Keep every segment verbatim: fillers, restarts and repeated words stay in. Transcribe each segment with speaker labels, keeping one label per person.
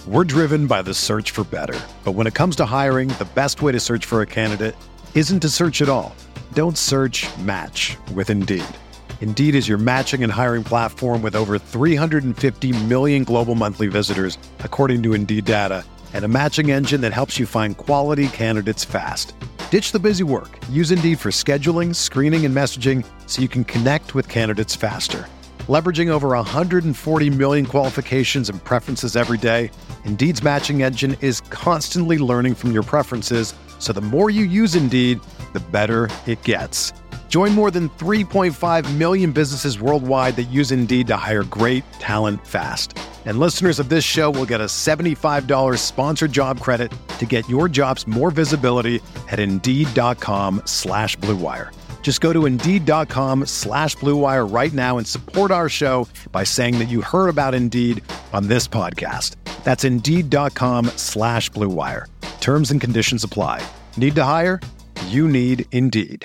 Speaker 1: We're driven by the search for better. But when it comes to hiring, the best way to search for a candidate isn't to search at all. Don't search, match with Indeed. Indeed is your matching and hiring platform with over three hundred fifty million global monthly visitors, according to Indeed data, and a matching engine that helps you find quality candidates fast. Ditch the busy work. Use Indeed for scheduling, screening, and messaging so you can connect with candidates faster. Leveraging over one hundred forty million qualifications and preferences every day, Indeed's matching engine is constantly learning from your preferences, so the more you use Indeed, the better it gets. Join more than three point five million businesses worldwide that use Indeed to hire great talent fast. And listeners of this show will get a seventy-five dollars sponsored job credit to get your jobs more visibility at Indeed.com slash Blue Wire. Just go to Indeed.com slash Blue Wire right now and support our show by saying that you heard about Indeed on this podcast. That's Indeed.com slash Blue Wire. Terms and conditions apply. Need to hire? You need Indeed.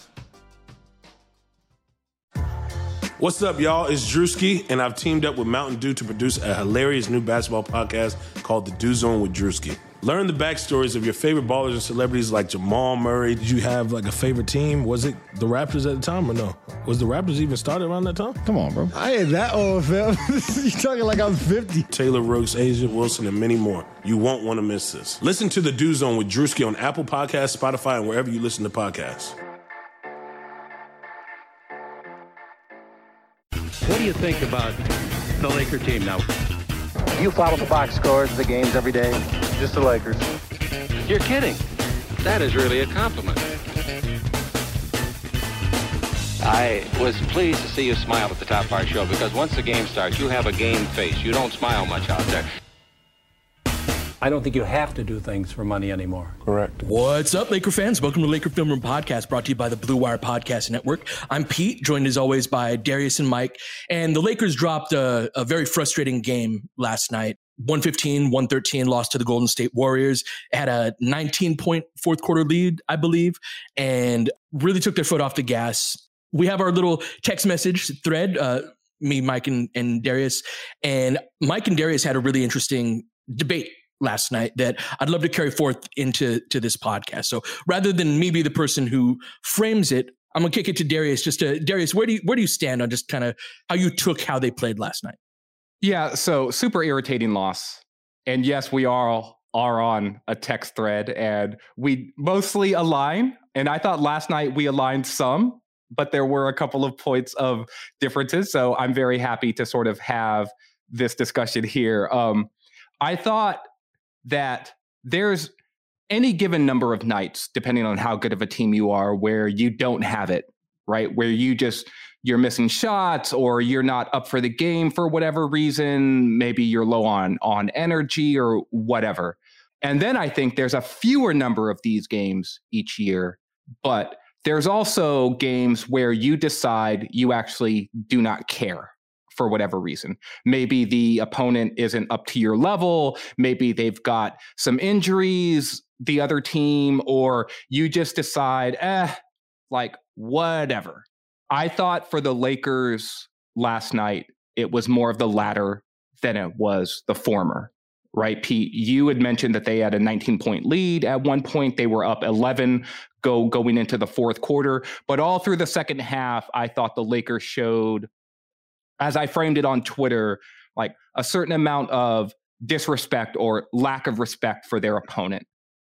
Speaker 2: What's up, y'all? It's Drewski, and I've teamed up with Mountain Dew to produce a hilarious new basketball podcast called The Dew Zone with Drewski. Learn the backstories of your favorite ballers and celebrities like Jamal Murray.
Speaker 3: Did you have like a favorite team? Was it the Raptors at the time or no? Was the Raptors even started around that time?
Speaker 4: Come on, bro. I ain't that old, fam. You talking like I'm fifty.
Speaker 2: Taylor Rooks, Asia Wilson, and many more. You won't want to miss this. Listen to The Dew Zone with Drewski on Apple Podcasts, Spotify, and wherever you listen to podcasts.
Speaker 5: What do you think about the Laker team now?
Speaker 6: You follow the box scores of the games every day? Just the Lakers.
Speaker 5: You're kidding. That is really a compliment. I was pleased to see you smile at the top of our show because once the game starts, you have a game face. You don't smile much out there.
Speaker 7: I don't think you have to do things for money anymore.
Speaker 2: Correct.
Speaker 8: What's up, Laker fans? Welcome to Laker Film Room Podcast, brought to you by the Blue Wire Podcast Network. I'm Pete, joined as always by Darius and Mike. And the Lakers dropped a, a very frustrating game last night. one fifteen, one thirteen, lost to the Golden State Warriors. Had a nineteen-point fourth quarter lead, I believe, and really took their foot off the gas. We have our little text message thread, uh, me, Mike, and, and Darius. And Mike and Darius had a really interesting debate last night that I'd love to carry forth into to this podcast. So rather than me be the person who frames it, I'm gonna kick it to Darius. Just to Darius, where do you where do you stand on just kind of how you took how they played last night?
Speaker 9: Yeah, so super irritating loss. And yes, we are are on a text thread and we mostly align. And I thought last night we aligned some, but there were a couple of points of differences. So I'm very happy to sort of have this discussion here. Um, I thought that there's any given number of nights, depending on how good of a team you are, where you don't have it, right? Where you just, you're missing shots or you're not up for the game for whatever reason. Maybe you're low on, on energy or whatever. And then I think there's a fewer number of these games each year, but there's also games where you decide you actually do not care for whatever reason. Maybe the opponent isn't up to your level. Maybe they've got some injuries, the other team, or you just decide, eh, like whatever. I thought for the Lakers last night, it was more of the latter than it was the former, right? Pete, you had mentioned that they had a nineteen point lead. At one point, they were up eleven go going into the fourth quarter. But all through the second half, I thought the Lakers showed, as I framed it on Twitter, like a certain amount of disrespect or lack of respect for their opponent.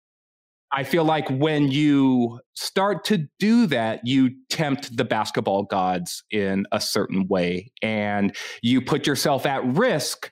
Speaker 9: I feel like when you start to do that, you tempt the basketball gods in a certain way, and you put yourself at risk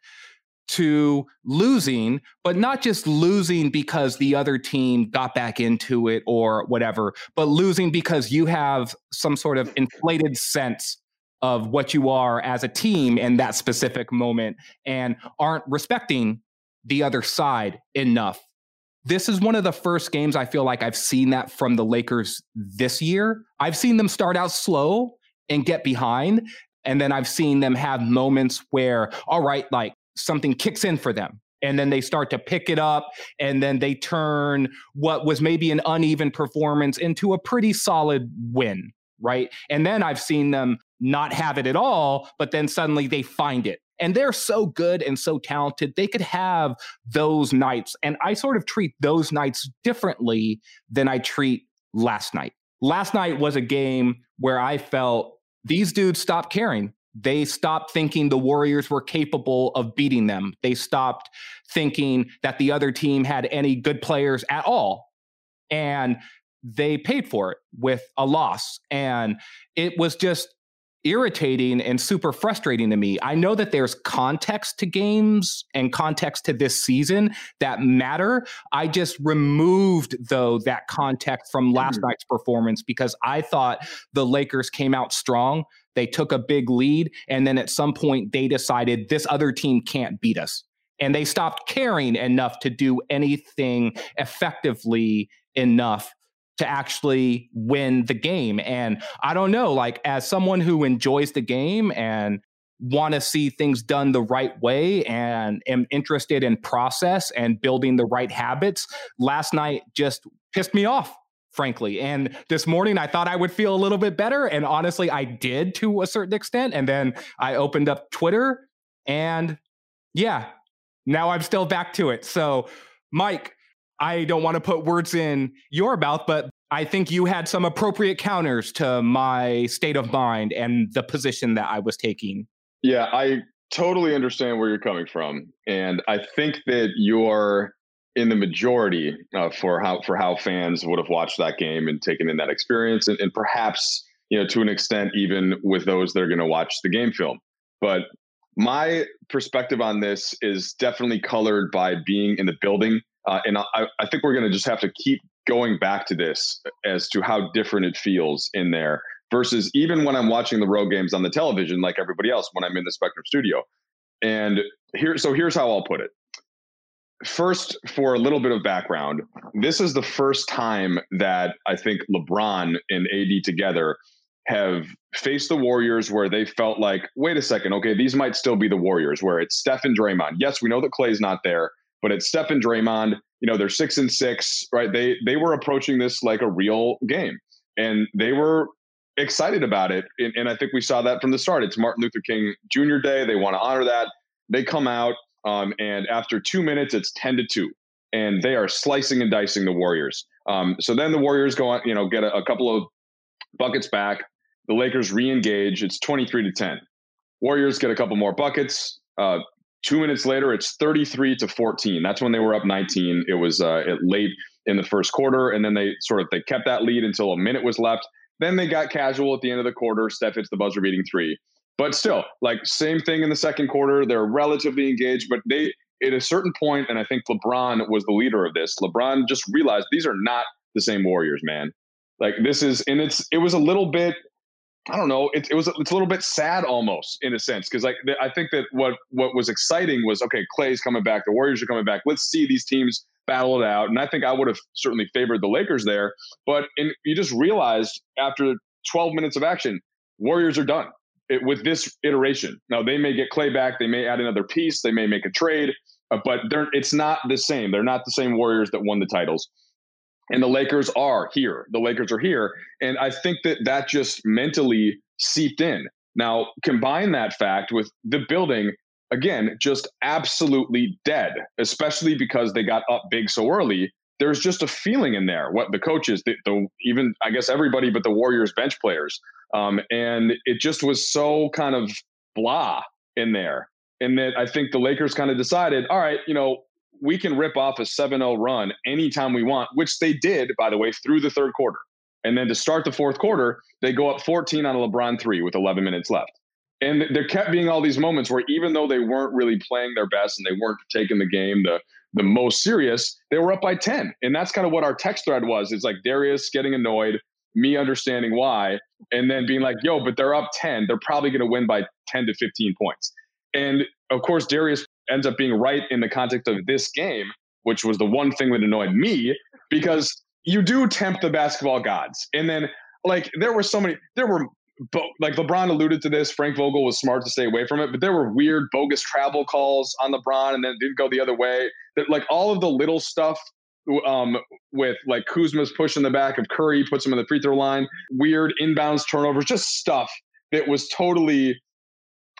Speaker 9: to losing, but not just losing because the other team got back into it or whatever, but losing because you have some sort of inflated sense of what you are as a team in that specific moment and aren't respecting the other side enough. This is one of the first games I feel like I've seen that from the Lakers this year. I've seen them start out slow and get behind, and then I've seen them have moments where, all right, like something kicks in for them, and then they start to pick it up, and then they turn what was maybe an uneven performance into a pretty solid win, right? And then I've seen them not have it at all, but then suddenly they find it And they're so good and so talented. They could have those nights. And I sort of treat those nights differently than I treat last night. Last night was a game where I felt these dudes stopped caring. They stopped thinking the Warriors were capable of beating them. They stopped thinking that the other team had any good players at all. And they paid for it with a loss. And it was just irritating and super frustrating to me. I know that there's context to games and context to this season that matter. I just removed, though, that context from last mm-hmm. night's performance because I thought the Lakers came out strong. They took a big lead, and then at some point they decided this other team can't beat us. And they stopped caring enough to do anything effectively enough to actually win the game. And I don't know, like as someone who enjoys the game and want to see things done the right way and am interested in process and building the right habits, last night just pissed me off, frankly. And this morning I thought I would feel a little bit better. And honestly, I did to a certain extent. And then I opened up Twitter and yeah, now I'm still back to it. So Mike, I don't want to put words in your mouth, but I think you had some appropriate counters to my state of mind and the position that I was taking.
Speaker 10: Yeah, I totally understand where you're coming from. And I think that you're in the majority uh, for how for how fans would have watched that game and taken in that experience. And, and perhaps, you know, to an extent, even with those that are going to watch the game film. But my perspective on this is definitely colored by being in the building. Uh, and I, I think we're going to just have to keep going back to this as to how different it feels in there versus even when I'm watching the road games on the television, like everybody else, when I'm in the Spectrum studio. And here, so here's how I'll put it. First, for a little bit of background, this is the first time that I think LeBron and A D together have faced the Warriors where they felt like, wait a second, okay, these might still be the Warriors, where it's Steph and Draymond. Yes, we know that Klay's not there, but it's Steph and Draymond. You know, they're six and six, right? They they were approaching this like a real game, and they were excited about it. And, and I think we saw that from the start. It's Martin Luther King Junior Day. They want to honor that. They come out, um, and after two minutes, it's ten to two, and they are slicing and dicing the Warriors. Um, so then the Warriors go on, you know, get a, a couple of buckets back. The Lakers re-engage. It's twenty-three to ten. Warriors get a couple more buckets. Uh, Two minutes later, it's thirty-three to fourteen. That's when they were up nineteen. It was uh, late in the first quarter, and then they sort of they kept that lead until a minute was left. Then they got casual at the end of the quarter. Steph hits the buzzer-beating three. But still, like same thing in the second quarter. They're relatively engaged, but they at a certain point, and I think LeBron was the leader of this. LeBron just realized these are not the same Warriors, man. Like this is, and it's it was a little bit. I don't know. It, it was it's a little bit sad almost in a sense because like I think that what what was exciting was okay, Klay's coming back, the Warriors are coming back. Let's see these teams battle it out, and I think I would have certainly favored the Lakers there. But in, you just realized after twelve minutes of action, Warriors are done it, with this iteration. Now they may get Klay back, they may add another piece, they may make a trade, uh, but they're it's not the same. They're not the same Warriors that won the titles. And the Lakers are here. The Lakers are here. And I think that that just mentally seeped in. Now, combine that fact with the building, again, just absolutely dead, especially because they got up big so early. There's just a feeling in there. What the coaches, the, the even, I guess, everybody but the Warriors bench players. Um, and it just was so kind of blah in there. And that I think the Lakers kind of decided, all right, you know, we can rip off a seven oh run anytime we want, which they did, by the way, through the third quarter. And then to start the fourth quarter, they go up fourteen on a LeBron three with eleven minutes left. And there kept being all these moments where even though they weren't really playing their best and they weren't taking the game the, the most serious, they were up by ten. And that's kind of what our text thread was. It's like Darius getting annoyed, me understanding why, and then being like, yo, but they're up ten. They're probably going to win by ten to fifteen points. And of course, Darius ends up being right in the context of this game, which was the one thing that annoyed me, because you do tempt the basketball gods. And then like there were so many, there were like LeBron alluded to this. Frank Vogel was smart to stay away from it, but there were weird bogus travel calls on LeBron and then it didn't go the other way. That like all of the little stuff um, with like Kuzma's pushing the back of Curry, puts him in the free throw line, weird inbounds turnovers, just stuff that was totally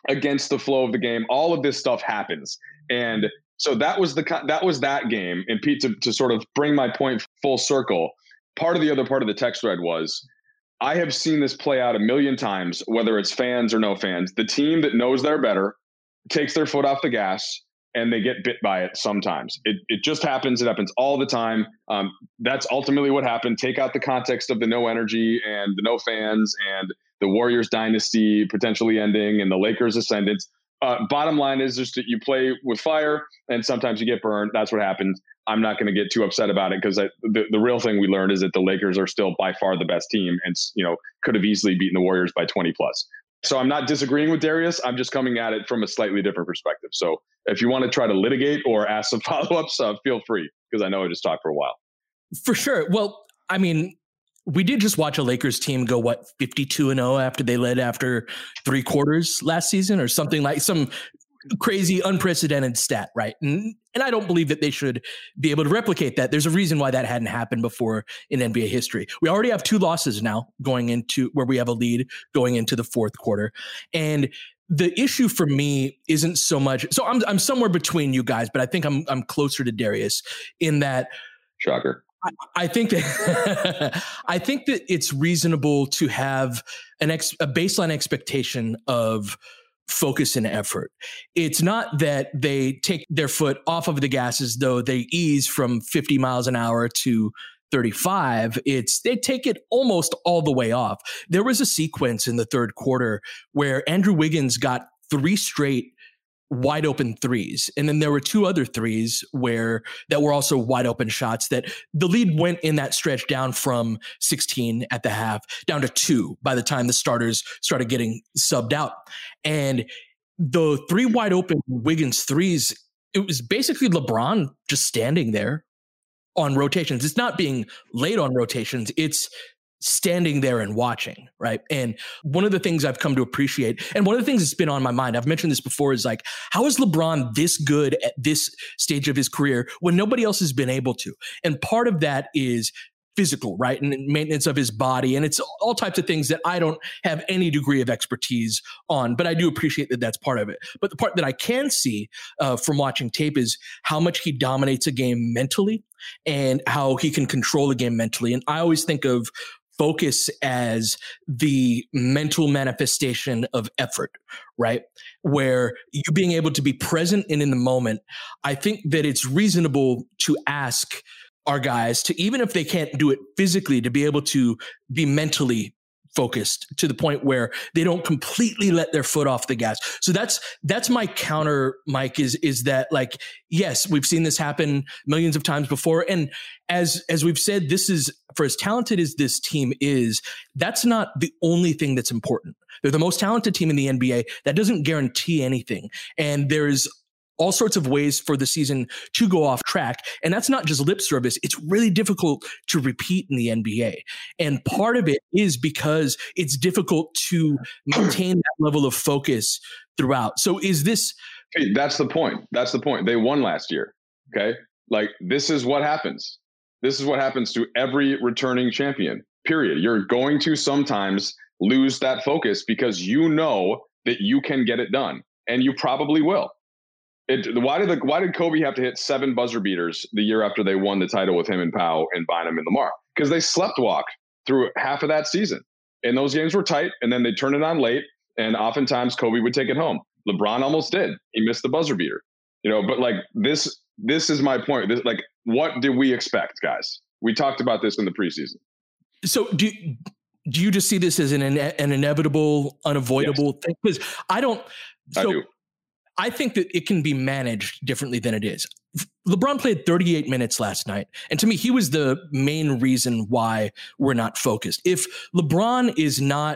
Speaker 10: against the flow of the game. All of this stuff happens. And so that was the that was that game. And Pete, to, to sort of bring my point full circle, part of the other part of the text thread was, I have seen this play out a million times, whether it's fans or no fans. The team that knows they're better takes their foot off the gas, and they get bit by it sometimes. It it just happens. It happens all the time. Um, that's ultimately what happened. Take out the context of the no energy and the no fans and the Warriors dynasty potentially ending and the Lakers ascendance. Uh, bottom line is just that you play with fire and sometimes you get burned. That's what happens. I'm not going to get too upset about it because the, the real thing we learned is that the Lakers are still by far the best team and, you know, could have easily beaten the Warriors by twenty plus. So I'm not disagreeing with Darius. I'm just coming at it from a slightly different perspective. So if you want to try to litigate or ask some follow-ups, uh, feel free, because I know I just talked for a while.
Speaker 8: For sure. Well, I mean, we did just watch a Lakers team go, what, fifty-two and oh after they led after three quarters last season or something, like some crazy, unprecedented stat, right? And, and I don't believe that they should be able to replicate that. There's a reason why that hadn't happened before in N B A history. We already have two losses now going into where we have a lead going into the fourth quarter. And the issue for me isn't so much, so I'm I'm somewhere between you guys, but I think I'm I'm closer to Darius in that.
Speaker 10: Shocker.
Speaker 8: I, I think that I think that it's reasonable to have an ex, a baseline expectation of focus and effort. It's not that they take their foot off of the gas as though they ease from fifty miles an hour to thirty-five. It's they take it almost all the way off. There was a sequence in the third quarter where Andrew Wiggins got three straight wide open threes. And then there were two other threes where that were also wide open shots that the lead went in that stretch down from sixteen at the half down to two by the time the starters started getting subbed out. And the three wide open Wiggins threes, it was basically LeBron just standing there on rotations. It's not being late on rotations. It's standing there and watching, right? And one of the things I've come to appreciate, and one of the things that's been on my mind, I've mentioned this before, is like, how is LeBron this good at this stage of his career when nobody else has been able to? And part of that is physical, right? And maintenance of his body. And it's all types of things that I don't have any degree of expertise on, but I do appreciate that that's part of it. But the part that I can see uh, from watching tape is how much he dominates a game mentally and how he can control a game mentally. And I always think of focus as the mental manifestation of effort, right? Where you being able to be present and in the moment. I think that it's reasonable to ask our guys to, even if they can't do it physically, to be able to be mentally focused to the point where they don't completely let their foot off the gas. So that's that's my counter, Mike, is is that, like, yes, we've seen this happen millions of times before. And as as we've said, this is, for as talented as this team is, that's not the only thing that's important. They're the most talented team in the N B A. That doesn't guarantee anything. And there's all sorts of ways for the season to go off track. And that's not just lip service. It's really difficult to repeat in the N B A. And part of it is because it's difficult to maintain that level of focus throughout. So is this...
Speaker 10: Hey, that's the point. That's the point. They won last year. Okay. Like, this is what happens. This is what happens to every returning champion, period. You're going to sometimes lose that focus because you know that you can get it done, and you probably will. It, why did the why did Kobe have to hit seven buzzer beaters the year after they won the title with him and Pau and Bynum and Lamar? Because they sleptwalked through half of that season, and those games were tight. And then they turned it on late, and oftentimes Kobe would take it home. LeBron almost did; he missed the buzzer beater, you know. But like this, this is my point. This, like, what did we expect, guys? We talked about this in the preseason.
Speaker 8: So do do you just see this as an an inevitable, unavoidable yes. thing? Because I don't. So,
Speaker 10: I do.
Speaker 8: I think that it can be managed differently than it is. LeBron played thirty-eight minutes last night. And to me, he was the main reason why we're not focused. If LeBron is not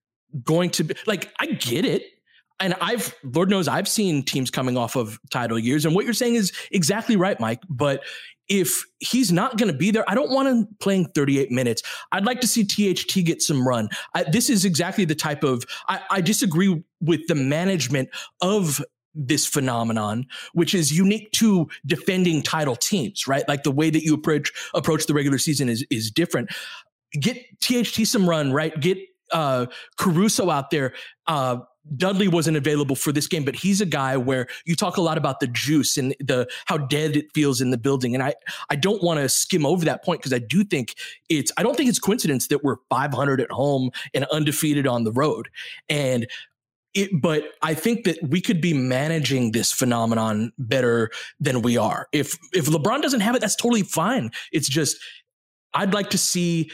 Speaker 8: going to be, like, I get it. And I've, Lord knows, I've seen teams coming off of title years. And what you're saying is exactly right, Mike. But if he's not going to be there, I don't want him playing thirty-eight minutes. I'd like to see T H T get some run. I, this is exactly the type of, I, I disagree with the management of this phenomenon, which is unique to defending title teams, right? Like, the way that you approach approach the regular season is is different. Get T H T some run, right? Get uh, Caruso out there. Uh, Dudley wasn't available for this game, but he's a guy where you talk a lot about the juice and the how dead it feels in the building. And I, I don't want to skim over that point because I do think it's I don't think it's coincidence that we're five hundred at home and undefeated on the road. And it, but I think that we could be managing this phenomenon better than we are. If if LeBron doesn't have it, that's totally fine. It's just I'd like to see.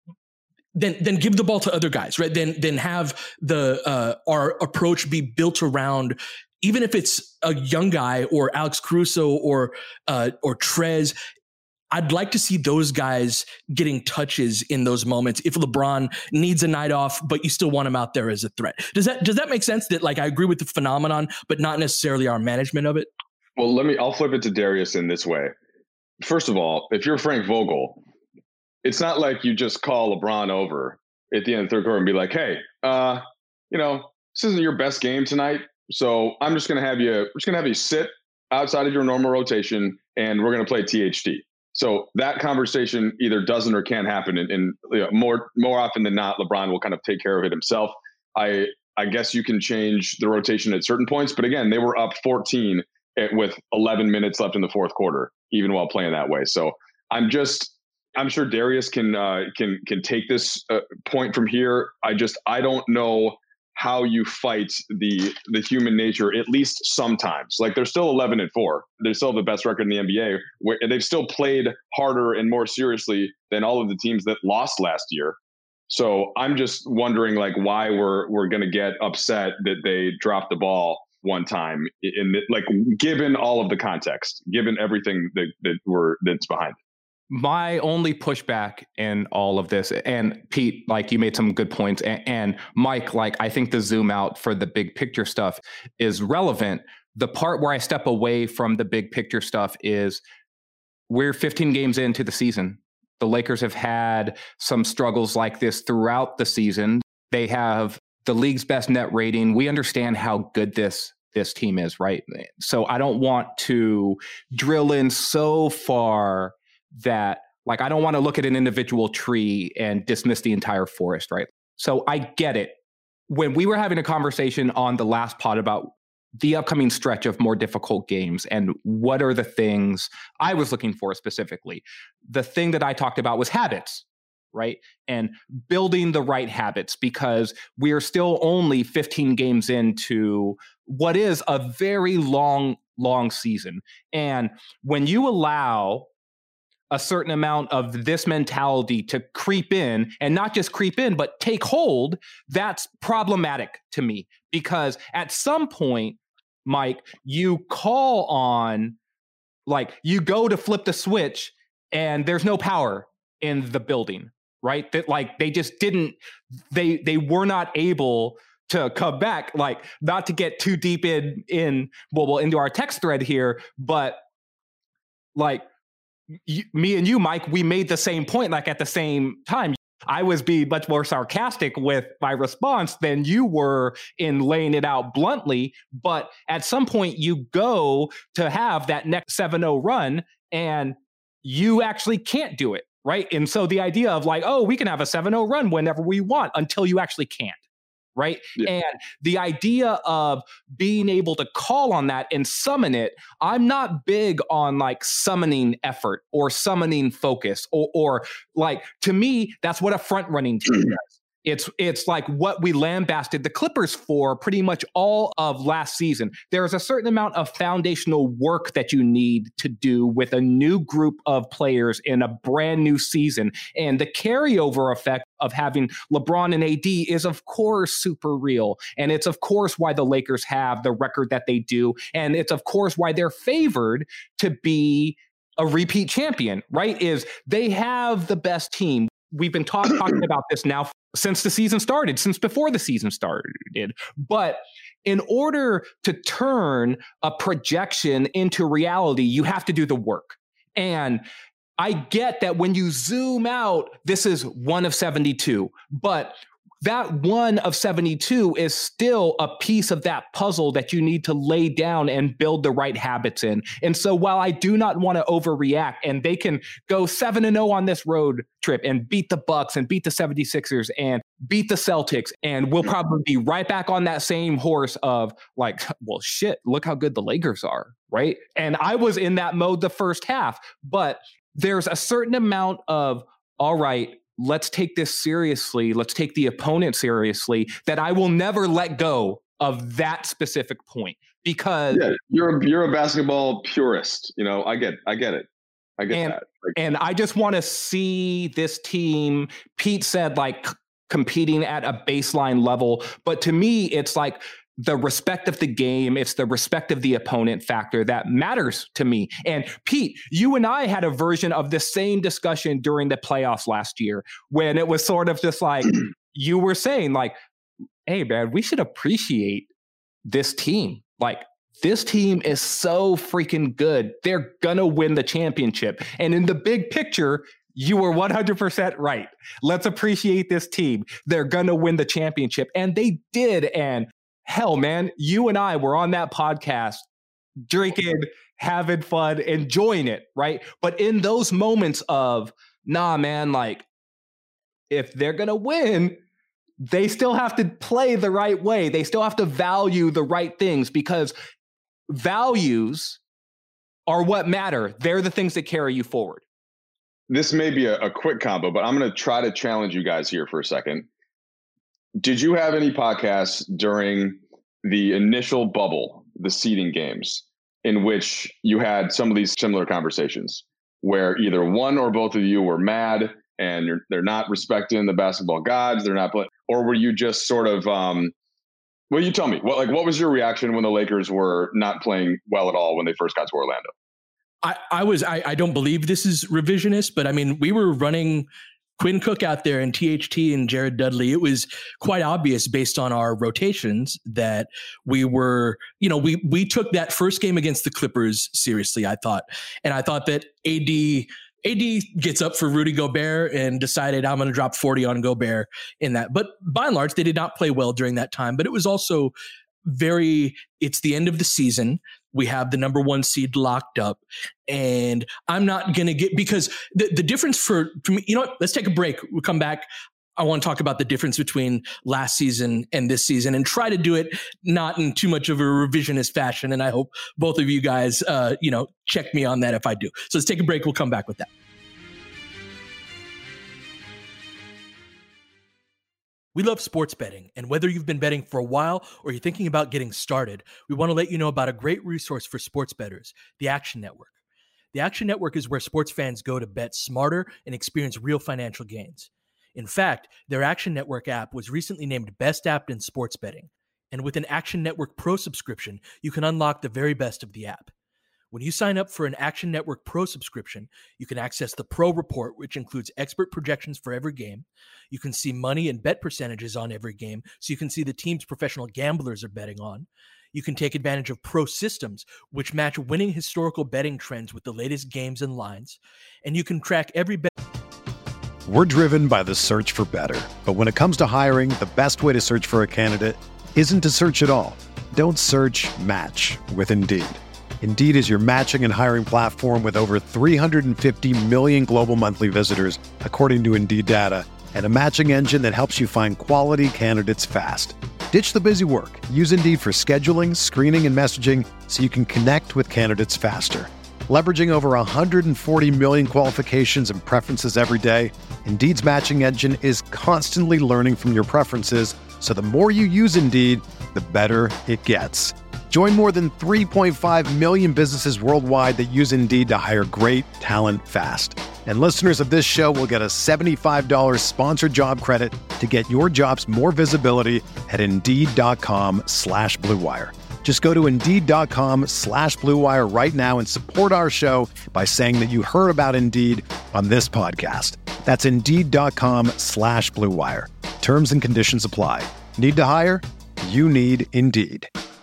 Speaker 8: Then, then give the ball to other guys, right? Then, then have the uh, our approach be built around, even if it's a young guy or Alex Caruso or uh, or Trez. I'd like to see those guys getting touches in those moments. If LeBron needs a night off, but you still want him out there as a threat, does that does that make sense? That like I agree with the phenomenon, but not necessarily our management of it.
Speaker 10: Well, let me. I'll flip it to Darius in this way. First of all, if you're Frank Vogel, it's not like you just call LeBron over at the end of the third quarter and be like, hey, uh, you know, this isn't your best game tonight. So I'm just going to have you, we're just going to have you sit outside of your normal rotation and we're going to play T H T. So that conversation either doesn't or can't happen. And, and you know, more, more often than not, LeBron will kind of take care of it himself. I, I guess you can change the rotation at certain points, but again, they were up fourteen at, with eleven minutes left in the fourth quarter, even while playing that way. So I'm just, I'm sure Darius can uh, can can take this uh, point from here. I just I don't know how you fight the the human nature. At least sometimes, like they're still eleven and four. They still have the best record in the N B A. Where they've still played harder and more seriously than all of the teams that lost last year. So I'm just wondering, like, why we're we're going to get upset that they dropped the ball one time. In the, like, given all of the context, given everything that that we're that's behind it.
Speaker 9: My only pushback in all of this, and Pete, like you made some good points, and, and Mike, like I think the zoom out for the big picture stuff is relevant. The part where I step away from the big picture stuff is we're fifteen games into the season. The Lakers have had some struggles like this throughout the season. They have the league's best net rating. We understand how good this this team is, right? So I don't want to drill in so far that, like, I don't want to look at an individual tree and dismiss the entire forest, right? So I get it. When we were having a conversation on the last pod about the upcoming stretch of more difficult games and what are the things I was looking for specifically, the thing that I talked about was habits, right? And building the right habits, because we are still only fifteen games into what is a very long, long season. And when you allow a certain amount of this mentality to creep in, and not just creep in, but take hold, that's problematic to me. Because at some point, Mike, you call on, like, you go to flip the switch and there's no power in the building, right? That, like, they just didn't, they they were not able to come back. Like, not to get too deep in, in well, well into our text thread here, but like, You, me and you, Mike, we made the same point, like at the same time. I was being much more sarcastic with my response than you were in laying it out bluntly. But at some point, you go to have that next seven oh run and you actually can't do it, right? And so the idea of like, oh, we can have a seven oh run whenever we want until you actually can't. Right. Yeah. And the idea of being able to call on that and summon it, I'm not big on like summoning effort or summoning focus or, or like, to me, that's what a front running team does. It's it's like what we lambasted the Clippers for pretty much all of last season. There is a certain amount of foundational work that you need to do with a new group of players in a brand new season. And the carryover effect of having LeBron and A D is, of course, super real. And it's, of course, why the Lakers have the record that they do. And it's, of course, why they're favored to be a repeat champion, right? Is they have the best team. We've been talk- talking about this now since the season started, since before the season started. But in order to turn a projection into reality, you have to do the work. And I get that when you zoom out, this is one of seventy-two. But that one of seventy-two is still a piece of that puzzle that you need to lay down and build the right habits in. And so while I do not want to overreact, and they can go seven and oh on this road trip and beat the Bucks and beat the seventy-sixers and beat the Celtics, and we'll probably be right back on that same horse of like, well, shit, look how good the Lakers are, right? And I was in that mode the first half, but there's a certain amount of, all right, let's take this seriously. Let's take the opponent seriously, that I will never let go of that specific point, because
Speaker 10: yeah, you're you're a basketball purist. You know, I get I get it. I get
Speaker 9: and,
Speaker 10: that. Like,
Speaker 9: and I just want to see this team, Pete said, like competing at a baseline level. But to me, it's like the respect of the game. It's the respect of the opponent factor that matters to me. And Pete, you and I had a version of the same discussion during the playoffs last year, when it was sort of just like you were saying, like, hey, man, we should appreciate this team. Like, this team is so freaking good. They're going to win the championship. And in the big picture, you were one hundred percent right. Let's appreciate this team. They're going to win the championship. And they did. And hell, man, you and I were on that podcast drinking, having fun, enjoying it, right? But in those moments of, nah, man, like, if they're going to win, they still have to play the right way. They still have to value the right things, because values are what matter. They're the things that carry you forward.
Speaker 10: This may be a, a quick combo, but I'm going to try to challenge you guys here for a second. Did you have any podcasts during the initial bubble, the seeding games, in which you had some of these similar conversations where either one or both of you were mad and you're, they're not respecting the basketball gods, they're not playing, or were you just sort of, um, well, you tell me, what like what was your reaction when the Lakers were not playing well at all when they first got to Orlando?
Speaker 8: I, I was, I, I don't believe this is revisionist, but I mean, we were running Quinn Cook out there and T H T and Jared Dudley. It was quite obvious based on our rotations that we were, you know, we we took that first game against the Clippers seriously, I thought. And I thought that A D A D gets up for Rudy Gobert and decided I'm going to drop forty on Gobert in that. But by and large, they did not play well during that time. But it was also very, it's the end of the season. We have the number one seed locked up, and I'm not going to get, because the, the difference for, for me, you know what, let's take a break. We'll come back. I want to talk about the difference between last season and this season, and try to do it not in too much of a revisionist fashion. And I hope both of you guys, uh, you know, check me on that if I do. So let's take a break. We'll come back with that. We love sports betting, and whether you've been betting for a while or you're thinking about getting started, we want to let you know about a great resource for sports bettors, the Action Network. The Action Network is where sports fans go to bet smarter and experience real financial gains. In fact, their Action Network app was recently named Best App in Sports Betting, and with an Action Network Pro subscription, you can unlock the very best of the app. When you sign up for an Action Network Pro subscription, you can access the Pro Report, which includes expert projections for every game. You can see money and bet percentages on every game, so you can see the teams professional gamblers are betting on. You can take advantage of Pro Systems, which match winning historical betting trends with the latest games and lines. And you can track every bet.
Speaker 1: We're driven by the search for better. But when it comes to hiring, the best way to search for a candidate isn't to search at all. Don't search, match with Indeed. Indeed is your matching and hiring platform with over three hundred fifty million global monthly visitors, according to Indeed data, and a matching engine that helps you find quality candidates fast. Ditch the busy work. Use Indeed for scheduling, screening, and messaging so you can connect with candidates faster. Leveraging over one hundred forty million qualifications and preferences every day, Indeed's matching engine is constantly learning from your preferences, so the more you use Indeed, the better it gets. Join more than three point five million businesses worldwide that use Indeed to hire great talent fast. And listeners of this show will get a seventy-five dollars sponsored job credit to get your jobs more visibility at Indeed.com slash Blue Wire. Just go to Indeed.com slash Blue Wire right now and support our show by saying that you heard about Indeed on this podcast. That's Indeed.com slash Blue Wire. Terms and conditions apply. Need to hire? You need Indeed.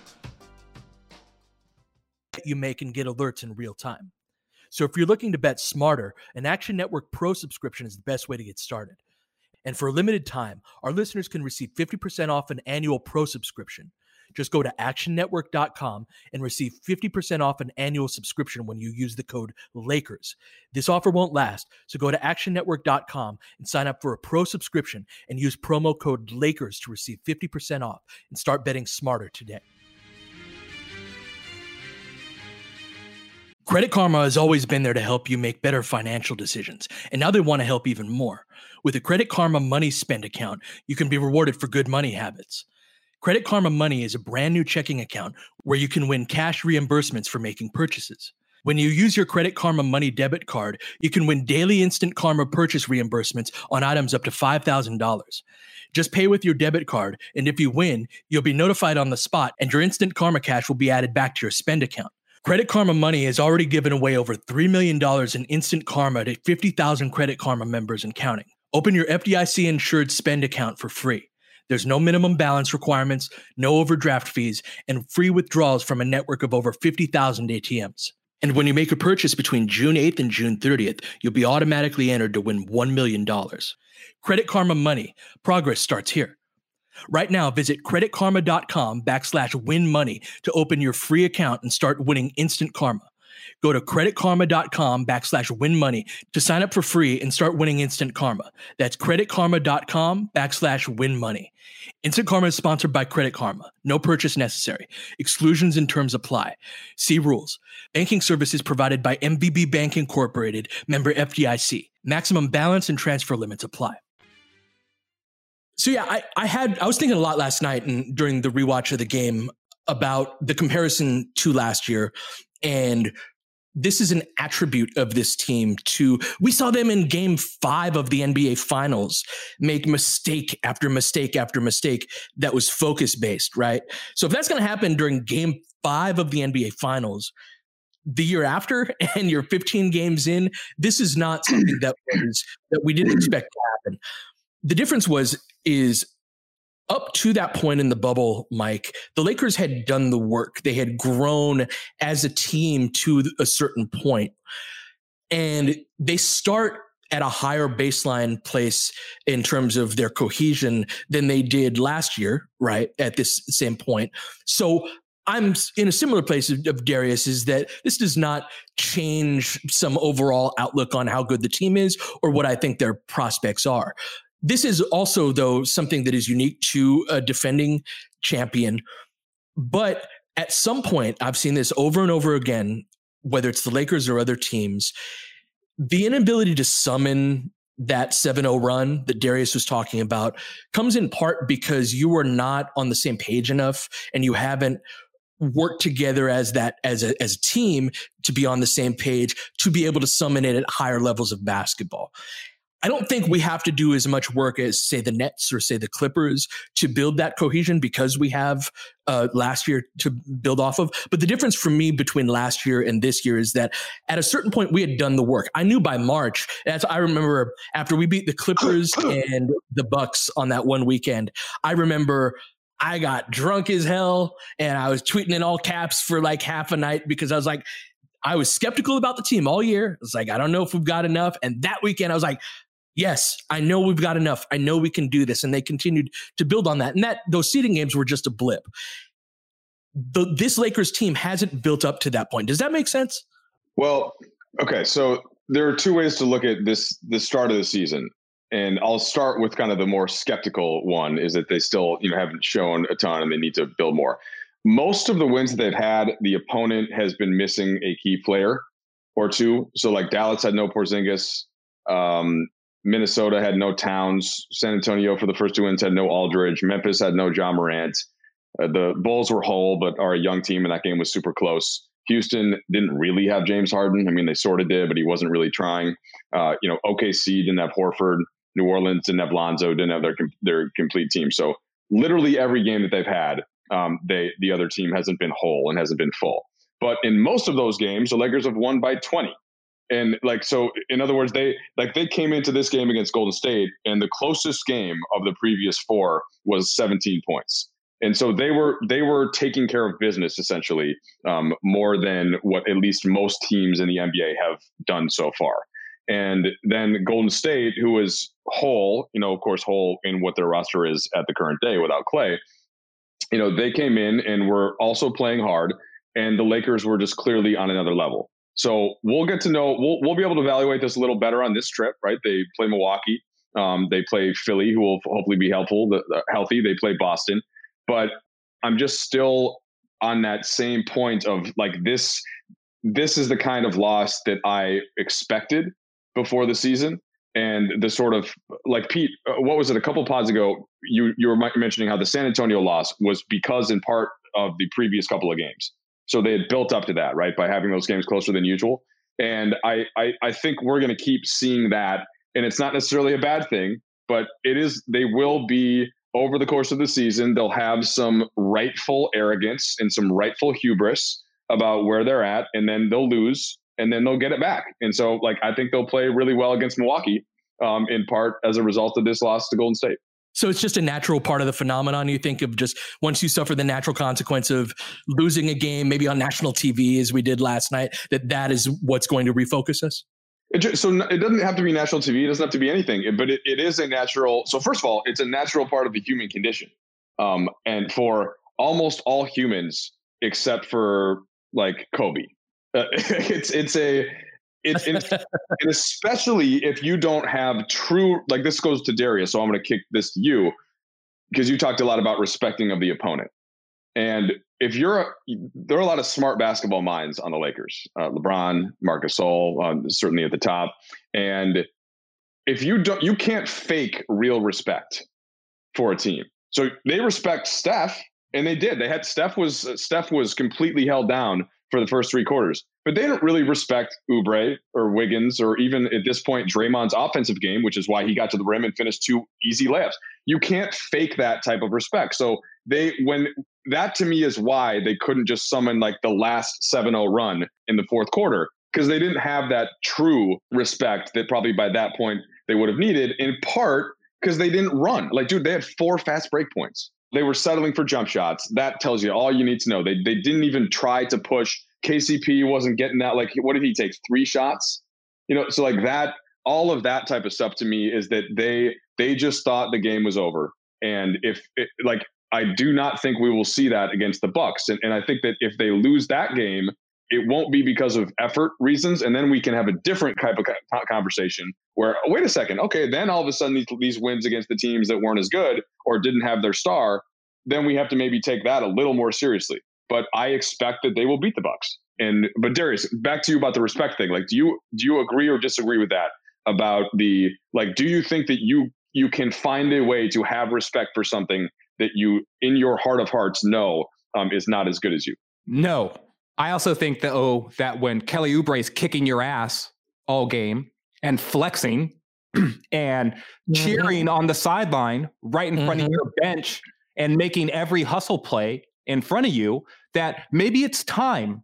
Speaker 8: You make and get alerts in real time. So if you're looking to bet smarter, an Action Network Pro subscription is the best way to get started. And for a limited time, our listeners can receive fifty percent off an annual Pro subscription. Just go to action network dot com and receive fifty percent off an annual subscription when you use the code Lakers. This offer won't last, so go to action network dot com and sign up for a Pro subscription and use promo code Lakers to receive fifty percent off and start betting smarter today. Credit Karma has always been there to help you make better financial decisions, and now they want to help even more. With a Credit Karma Money Spend account, you can be rewarded for good money habits. Credit Karma Money is a brand new checking account where you can win cash reimbursements for making purchases. When you use your Credit Karma Money debit card, you can win daily Instant Karma purchase reimbursements on items up to five thousand dollars. Just pay with your debit card, and if you win, you'll be notified on the spot, and your Instant Karma cash will be added back to your spend account. Credit Karma Money has already given away over three million dollars in Instant Karma to fifty thousand Credit Karma members and counting. Open your F D I C-insured spend account for free. There's no minimum balance requirements, no overdraft fees, and free withdrawals from a network of over fifty thousand A T Ms. And when you make a purchase between June eighth and June thirtieth, you'll be automatically entered to win one million dollars. Credit Karma Money. Progress starts here. Right now, visit creditkarma.com backslash win money to open your free account and start winning instant karma. Go to creditkarma.com backslash win money to sign up for free and start winning instant karma. That's creditkarma.com backslash win money. Instant Karma is sponsored by Credit Karma. No purchase necessary. Exclusions and terms apply. See rules. Banking services provided by M V B Bank Incorporated, member F D I C. Maximum balance and transfer limits apply. So yeah, I, I had I was thinking a lot last night and during the rewatch of the game about the comparison to last year. And this is an attribute of this team too. We saw them in game five of the N B A Finals make mistake after mistake after mistake that was focus based, right? So if that's going to happen during game five of the N B A Finals, the year after, and you're fifteen games in, this is not something that was that we didn't expect to happen. The difference was is up to that point in the bubble, Mike, the Lakers had done the work. They had grown as a team to a certain point, and they start at a higher baseline place in terms of their cohesion than they did last year, right? At this same point. So I'm in a similar place of, of Darius, is that this does not change some overall outlook on how good the team is or what I think their prospects are. This is also, though, something that is unique to a defending champion. But at some point, I've seen this over and over again, whether it's the Lakers or other teams, the inability to summon that seven oh run that Darius was talking about comes in part because you are not on the same page enough and you haven't worked together as that as a, as a team to be on the same page to be able to summon it at higher levels of basketball. I don't think we have to do as much work as, say, the Nets or, say, the Clippers to build that cohesion because we have uh, last year to build off of. But the difference for me between last year and this year is that at a certain point, we had done the work. I knew by March, as I remember after we beat the Clippers and the Bucks on that one weekend, I remember I got drunk as hell and I was tweeting in all caps for like half a night because I was like, I was skeptical about the team all year. I was like, I don't know if we've got enough. And that weekend, I was like, yes, I know we've got enough. I know we can do this. And they continued to build on that. And that those seeding games were just a blip. The, this Lakers team hasn't built up to that point. Does that make sense?
Speaker 10: Well, okay. So there are two ways to look at this, the start of the season. And I'll start with kind of the more skeptical one, is that they still, you know, haven't shown a ton and they need to build more. Most of the wins that they've had, the opponent has been missing a key player or two. So like Dallas had no Porzingis. Um, Minnesota had no Towns. San Antonio, for the first two wins, had no Aldridge. Memphis had no Ja Morant. Uh, the Bulls were whole, but are a young team, and that game was super close. Houston didn't really have James Harden. I mean, they sort of did, but he wasn't really trying. Uh, you know, O K C didn't have Horford. New Orleans didn't have Lonzo. Didn't have their their complete team. So literally every game that they've had, um, they the other team hasn't been whole and hasn't been full. But in most of those games, the Lakers have won by twenty. And like, so in other words, they like they came into this game against Golden State, and the closest game of the previous four was seventeen points. And so they were they were taking care of business essentially, um, more than what at least most teams in the N B A have done so far. And then Golden State, who was whole, you know, of course, whole in what their roster is at the current day without Clay, you know, they came in and were also playing hard, and the Lakers were just clearly on another level. So we'll get to know, we'll, we'll be able to evaluate this a little better on this trip, right? They play Milwaukee. Um, they play Philly, who will hopefully be helpful, the, the healthy. They play Boston. But I'm just still on that same point of like this, this is the kind of loss that I expected before the season. And the sort of like Pete, what was it a couple pods ago? You you were mentioning how the San Antonio loss was because in part of the previous couple of games. So they had built up to that, right, by having those games closer than usual. And I I, I think we're going to keep seeing that. And it's not necessarily a bad thing, but it is. They will be over the course of the season. They'll have some rightful arrogance and some rightful hubris about where they're at, and then they'll lose. And then they'll get it back. And so, like, I think they'll play really well against Milwaukee, um, in part as a result of this loss to Golden State.
Speaker 8: So it's just a natural part of the phenomenon, you think, of just once you suffer the natural consequence of losing a game, maybe on national T V, as we did last night, that that is what's going to refocus us?
Speaker 10: It just, so it doesn't have to be national T V. It doesn't have to be anything. But it, it is a natural. So first of all, it's a natural part of the human condition. Um, and for almost all humans, except for, like, Kobe. Uh, it's it's a it's, it's and especially if you don't have true, like, this goes to Darius, so I'm going to kick this to you because you talked a lot about respecting of the opponent. And if you're a, there are a lot of smart basketball minds on the Lakers, uh, LeBron, Marc Gasol, um, certainly at the top. And if you don't, you can't fake real respect for a team. So they respect Steph, and they did. They had Steph was Steph was completely held down for the first three quarters, but they don't really respect Oubre or Wiggins or even at this point Draymond's offensive game, which is why he got to the rim and finished two easy layups. You can't fake that type of respect. So they, when that to me is why they couldn't just summon like the last seven oh run in the fourth quarter, because they didn't have that true respect that probably by that point they would have needed, in part because they didn't run. Like, dude, they had four fast break points. They were settling for jump shots. That tells you all you need to know. They they didn't even try to push. K C P wasn't getting that. Like, what did he take? Three shots? You know, so like that, all of that type of stuff to me is that they they just thought the game was over. And if it, like, I do not think we will see that against the Bucks. And, and I think that if they lose that game, it won't be because of effort reasons. And then we can have a different type of conversation where, oh, wait a second. Okay, then all of a sudden these, these wins against the teams that weren't as good or didn't have their star, then we have to maybe take that a little more seriously. But I expect that they will beat the Bucks. And but Darius, back to you about the respect thing. Like, do you do you agree or disagree with that about the, like, do you think that you you can find a way to have respect for something that you in your heart of hearts know um, is not as good as you?
Speaker 9: No. I also think that, oh, that when Kelly Oubre is kicking your ass all game and flexing and mm-hmm. cheering on the sideline right in mm-hmm. front of your bench and making every hustle play in front of you, that maybe it's time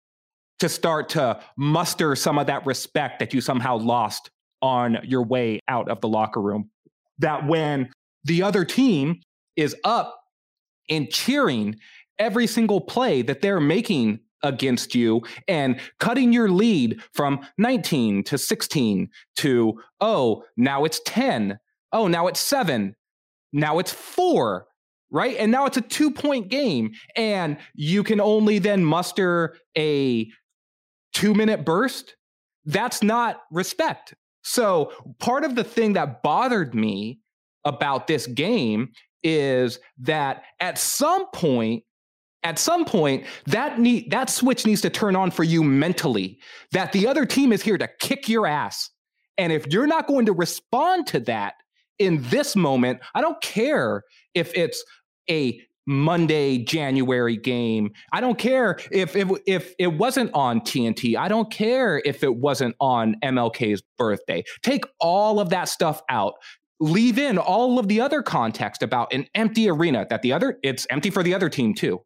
Speaker 9: to start to muster some of that respect that you somehow lost on your way out of the locker room. That when the other team is up and cheering every single play that they're making against you and cutting your lead from nineteen to sixteen to, oh, now it's ten. Oh, now it's seven. Now it's four, right? And now it's a two point game. And you can only then muster a two minute burst. That's not respect. So part of the thing that bothered me about this game is that at some point, At some point, that need, that switch needs to turn on for you mentally, that the other team is here to kick your ass. And if you're not going to respond to that in this moment, I don't care if it's a Monday, January game. I don't care if, if, if it wasn't on T N T. I don't care if it wasn't on M L K's birthday. Take all of that stuff out. Leave in all of the other context about an empty arena, that the other, it's empty for the other team too.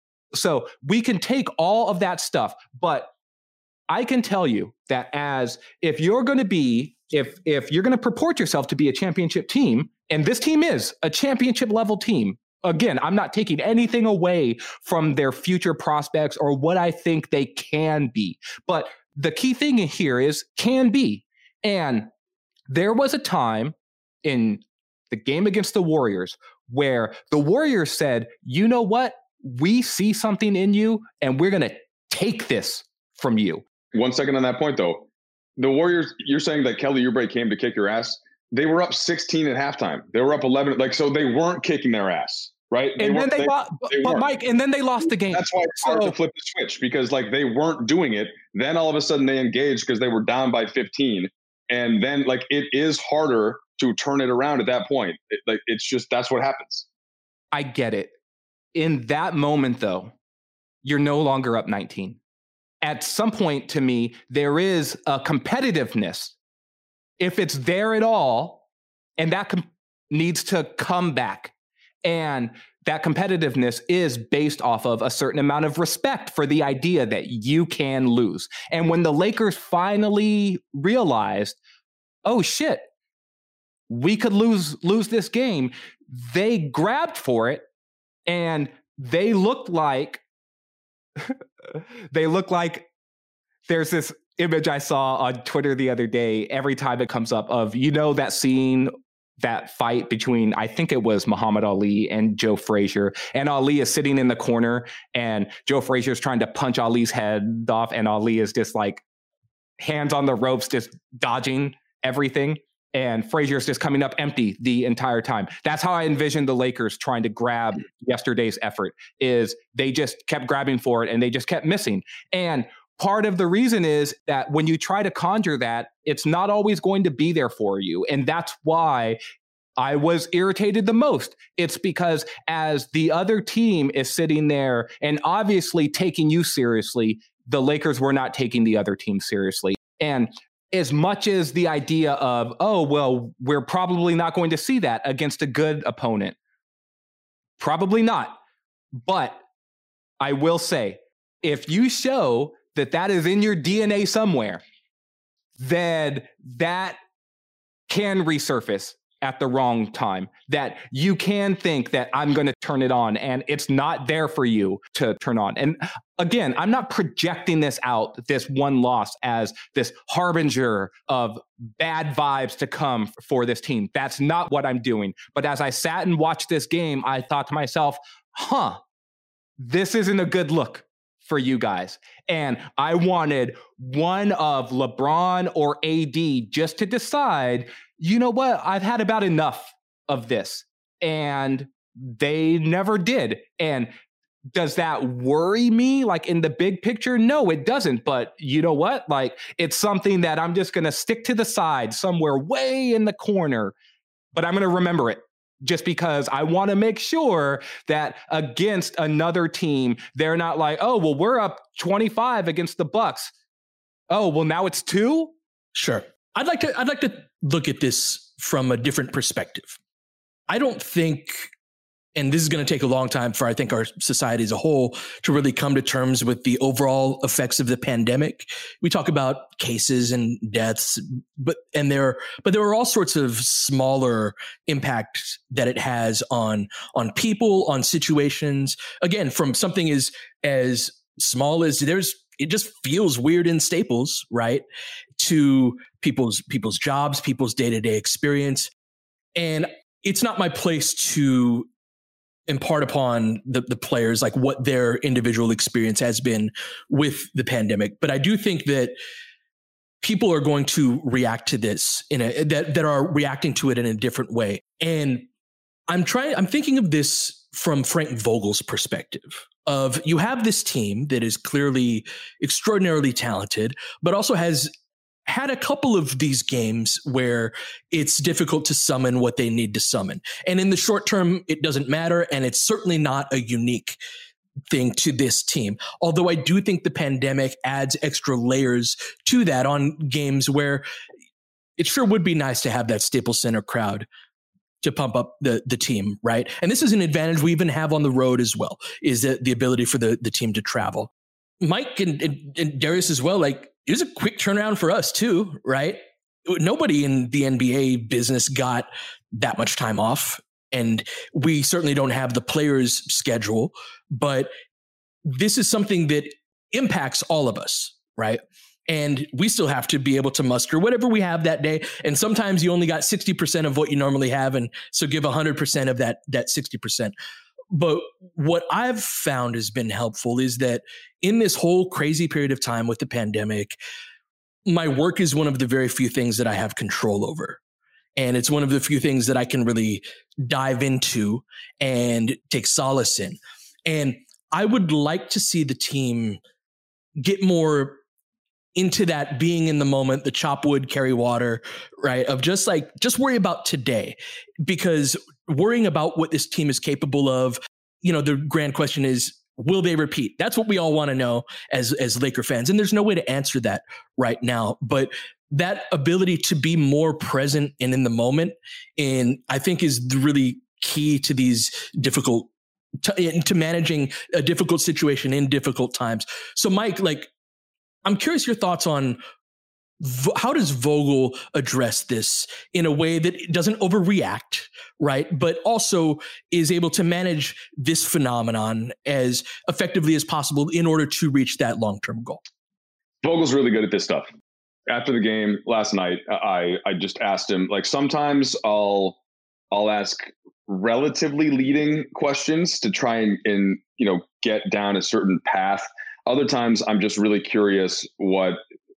Speaker 9: So we can take all of that stuff, but I can tell you that as if you're going to be, if if you're going to purport yourself to be a championship team, and this team is a championship level team, again, I'm not taking anything away from their future prospects or what I think they can be. But the key thing here is can be. And there was a time in the game against the Warriors where the Warriors said, you know what? We see something in you and we're going to take this from you.
Speaker 10: One second on that point, though. The Warriors, you're saying that Kelly Oubre came to kick your ass. They were up sixteen at halftime. They were up eleven. Like, so they weren't kicking their ass, right? They
Speaker 9: and then they,
Speaker 10: they
Speaker 9: lost,
Speaker 10: they
Speaker 9: but Mike, and then they lost the game.
Speaker 10: That's why it's hard
Speaker 9: so,
Speaker 10: to flip the switch, because like they weren't doing it. Then all of a sudden they engaged because they were down by fifteen. And then like it is harder to turn it around at that point. It, like it's just, that's what happens.
Speaker 9: I get it. In that moment, though, you're no longer up nineteen. At some point, to me, there is a competitiveness, if it's there at all, and that com- needs to come back. And that competitiveness is based off of a certain amount of respect for the idea that you can lose. And when the Lakers finally realized, oh shit, we could lose lose this game, they grabbed for it, and they looked like they look like there's this image I saw on Twitter the other day, every time it comes up, of, you know, that scene, that fight between, I think it was Muhammad Ali and Joe Frazier, and Ali is sitting in the corner and Joe Frazier is trying to punch Ali's head off, and Ali is just like hands on the ropes, just dodging everything. And Frazier's just coming up empty the entire time. That's how I envisioned the Lakers trying to grab yesterday's effort, is they just kept grabbing for it and they just kept missing. And part of the reason is that when you try to conjure that, it's not always going to be there for you. And that's why I was irritated the most. It's because as the other team is sitting there and obviously taking you seriously, the Lakers were not taking the other team seriously. And as much as the idea of, oh, well, we're probably not going to see that against a good opponent. Probably not. But I will say, if you show that that is in your D N A somewhere, then that can resurface at the wrong time, that you can think that I'm going to turn it on and it's not there for you to turn on. And again, I'm not projecting this out, this one loss, as this harbinger of bad vibes to come for this team. That's not what I'm doing. But as I sat and watched this game, I thought to myself, huh, this isn't a good look for you guys. And I wanted one of LeBron or A D just to decide, you know what, I've had about enough of this. And they never did. And does that worry me, like in the big picture? No, it doesn't. But you know what? Like, it's something that I'm just going to stick to the side somewhere way in the corner, but I'm going to remember it. Just because I want to make sure that against another team, they're not like, oh, well, we're up twenty-five against the Bucks. Oh, well, now it's two?
Speaker 8: Sure. I'd like to I'd like to look at this from a different perspective. I don't think, and this is going to take a long time for, I think, our society as a whole to really come to terms with the overall effects of the pandemic. We talk about cases and deaths, but and there, but there are all sorts of smaller impacts that it has on on people, on situations. Again, from something as as small as there's, it just feels weird in Staples, right? To people's people's jobs, people's day-to-day experience, and it's not my place to impart upon the, the players like what their individual experience has been with the pandemic. But I do think that people are going to react to this in a that, that are reacting to it in a different way. And I'm trying, I'm thinking of this from Frank Vogel's perspective of, you have this team that is clearly extraordinarily talented, but also has had a couple of these games where it's difficult to summon what they need to summon. And in the short term, it doesn't matter. And it's certainly not a unique thing to this team. Although I do think the pandemic adds extra layers to that on games where it sure would be nice to have that Staples Center crowd to pump up the, the team, right? And this is an advantage we even have on the road as well, is that the ability for the, the team to travel. Mike and, and, and Darius as well, like, it was a quick turnaround for us too, right? Nobody in the N B A business got that much time off, and we certainly don't have the players' schedule, but this is something that impacts all of us, right? And we still have to be able to muster whatever we have that day. And sometimes you only got sixty percent of what you normally have. And so give one hundred percent of that, that sixty percent. But what I've found has been helpful is that in this whole crazy period of time with the pandemic, my work is one of the very few things that I have control over. And it's one of the few things that I can really dive into and take solace in. And I would like to see the team get more into that being in the moment, the chop wood, carry water, right? Of just like, just worry about today, because worrying about what this team is capable of, you know, the grand question is, will they repeat? That's what we all want to know as, as Laker fans. And there's no way to answer that right now, but that ability to be more present and in the moment, and I think is really key to these difficult, to, to managing a difficult situation in difficult times. So Mike, like, I'm curious your thoughts on v- how does Vogel address this in a way that doesn't overreact, right? But also is able to manage this phenomenon as effectively as possible in order to reach that long-term goal.
Speaker 10: Vogel's really good at this stuff. After the game last night, I, I just asked him, like, sometimes I'll, I'll ask relatively leading questions to try and, and, you know, get down a certain path. Other times I'm just really curious what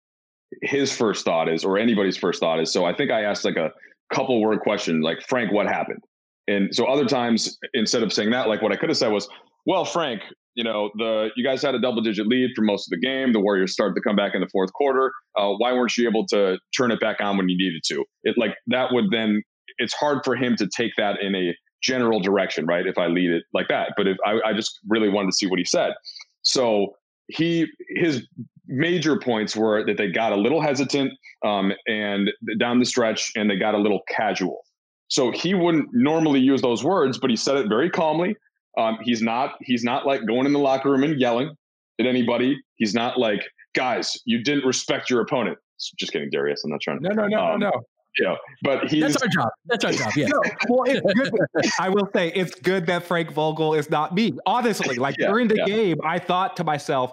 Speaker 10: his first thought is, or anybody's first thought is. So I think I asked like a couple word question, like, Frank, what happened? And so other times, instead of saying that, like what I could have said was, well, Frank, you know, the you guys had a double digit lead for most of the game. The Warriors started to come back in the fourth quarter. Uh, why weren't you able to turn it back on when you needed to? It like that would then, it's hard for him to take that in a general direction, right? If I lead it like that. But if I, I just really wanted to see what he said. So he, his major points were that they got a little hesitant um, and down the stretch, and they got a little casual. So he wouldn't normally use those words, but he said it very calmly. Um, he's not, he's not like going in the locker room and yelling at anybody. He's not like, guys, you didn't respect your opponent. Just kidding, Darius. I'm not trying to.
Speaker 9: No, no, no, um, no, no.
Speaker 10: Yeah, but he's
Speaker 8: that's our job. That's our job. Yeah.
Speaker 9: No, well, it's good. I will say it's good that Frank Vogel is not me. Honestly, like yeah, during the yeah. game, I thought to myself,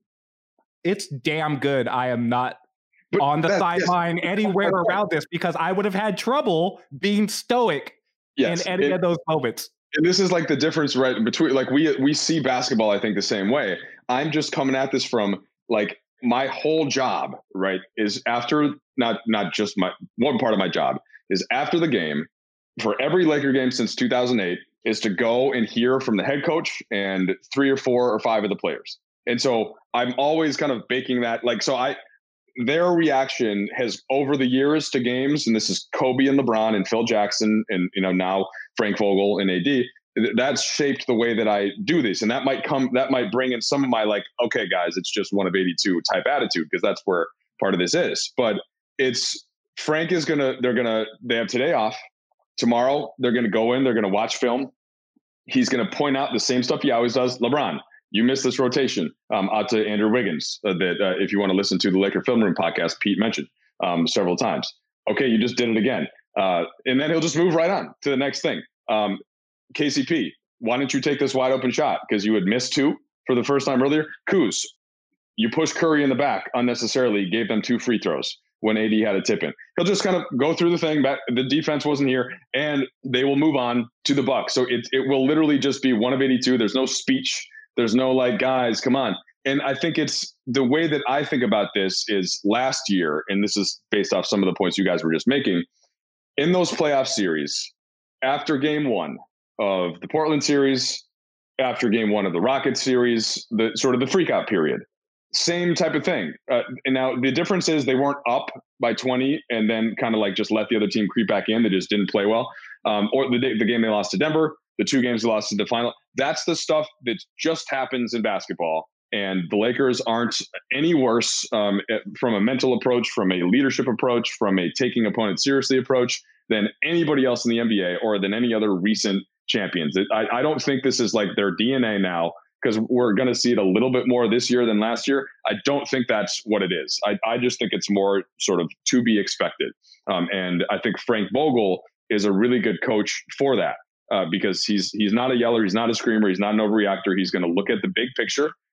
Speaker 9: it's damn good I am not but on the sideline yes. anywhere around this, because I would have had trouble being stoic yes. in any it, of those moments.
Speaker 10: And this is like the difference, right? Between like we we see basketball, I think, the same way. I'm just coming at this from like my whole job, right, is after not not just my one part of my job is after the game for every Laker game since two thousand eight is to go and hear from the head coach and three or four or five of the players. And so I'm always kind of baking that like so I their reaction has over the years to games, and this is Kobe and LeBron and Phil Jackson and you know now Frank Vogel and A D. That's shaped the way that I do this. And that might come, that might bring in some of my like, okay, guys, it's just one of eighty-two type attitude, because that's where part of this is. But it's Frank is going to, they're going to, they have today off. Tomorrow, they're going to go in, they're going to watch film. He's going to point out the same stuff he always does. LeBron, you missed this rotation um, out to Andrew Wiggins uh, that uh, if you want to listen to the Laker Film Room podcast, Pete mentioned um, several times. Okay, you just did it again. Uh, and then he'll just move right on to the next thing. Um, K C P, why didn't you take this wide open shot? Because you had missed two for the first time earlier. Kuz, you pushed Curry in the back unnecessarily, gave them two free throws when A D had a tip in. He'll just kind of go through the thing. Back, the defense wasn't here, and they will move on to the Bucks. So it it will literally just be one of eighty-two. There's no speech. There's no like, guys, come on. And I think it's the way that I think about this is last year, and this is based off some of the points you guys were just making, in those playoff series, after game one of the Portland series, after game one of the Rockets series, the sort of the freak out period, same type of thing. Uh, and now the difference is they weren't up by twenty and then kind of like just let the other team creep back in. They just didn't play well. Um, or the, the game they lost to Denver, the two games they lost to the final. That's the stuff that just happens in basketball. And the Lakers aren't any worse um, from a mental approach, from a leadership approach, from a taking opponents seriously approach than anybody else in the N B A or than any other recent champions. I, I don't think this is like their D N A now, because we're going to see it a little bit more this year than last year. I don't think that's what it is. I, I just think it's more sort of to be expected. Um, and I think Frank Vogel is a really good coach for that uh, because he's he's not a yeller. He's not a screamer. He's not an overreactor. He's going to look at the big picture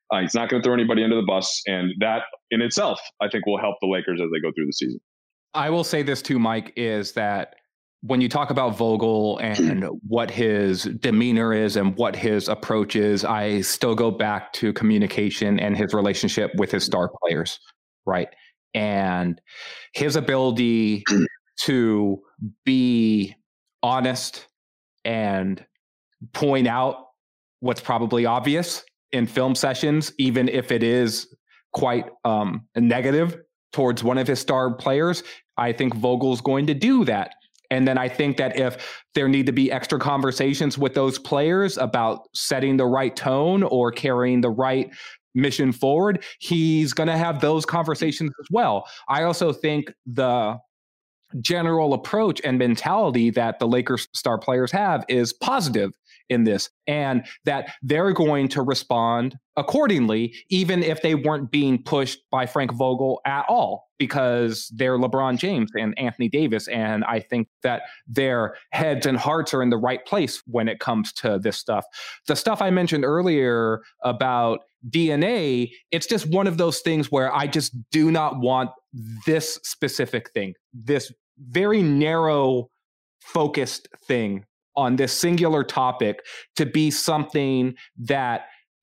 Speaker 10: Uh, he's not going to throw anybody under the bus. And that in itself, I think, will help the Lakers as they go through the season.
Speaker 9: I will say this too, Mike, is that when you talk about Vogel and what his demeanor is and what his approach is, I still go back to communication and his relationship with his star players, right? And his ability to be honest and point out what's probably obvious in film sessions, even if it is quite um, negative towards one of his star players. I think Vogel's going to do that. And then I think that if there need to be extra conversations with those players about setting the right tone or carrying the right mission forward, he's going to have those conversations as well. I also think the general approach and mentality that the Lakers star players have is positive in this, and that they're going to respond accordingly, even if they weren't being pushed by Frank Vogel at all, because they're LeBron James and Anthony Davis. And I think that their heads and hearts are in the right place when it comes to this stuff. The stuff I mentioned earlier about D N A, it's just one of those things where I just do not want this specific thing, this very narrow focused thing on this singular topic to be something that